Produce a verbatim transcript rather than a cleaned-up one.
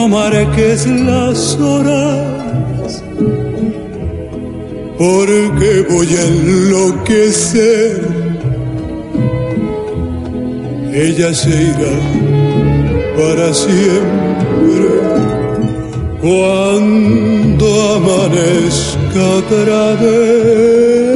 no marques las horas, porque voy a enloquecer. Ella se irá para siempre cuando amanezca otra vez.